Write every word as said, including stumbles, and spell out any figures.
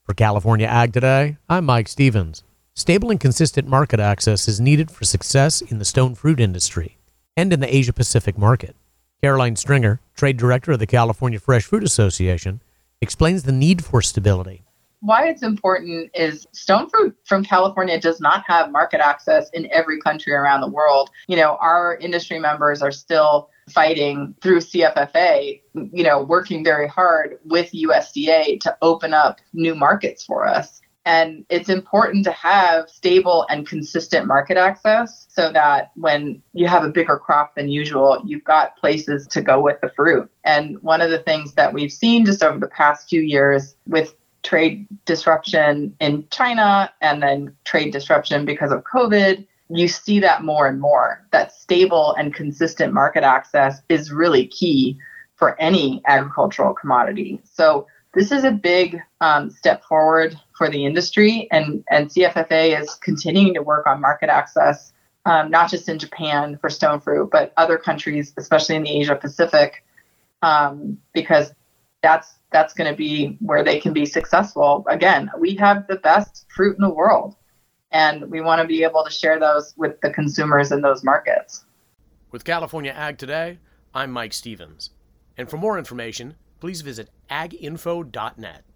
For California Ag Today, I'm Mike Stevens. Stable and consistent market access is needed for success in the stone fruit industry and in the Asia-Pacific market. Caroline Stringer, Trade Director of the California Fresh Fruit Association, explains the need for stability. Why it's important is stone fruit from California does not have market access in every country around the world. You know, our industry members are still fighting through C F F A, you know, working very hard with U S D A to open up new markets for us. And it's important to have stable and consistent market access so that when you have a bigger crop than usual, you've got places to go with the fruit. And one of the things that we've seen just over the past few years with trade disruption in China and then trade disruption because of COVID, you see that more and more. That stable and consistent market access is really key for any agricultural commodity. So this is a big um, step forward for the industry, and, and C F F A is continuing to work on market access, um, not just in Japan for stone fruit, but other countries, especially in the Asia Pacific, um, because that's that's going to be where they can be successful. Again, we have the best fruit in the world, and we want to be able to share those with the consumers in those markets. With California Ag Today, I'm Mike Stevens. And for more information, please visit ag info dot net.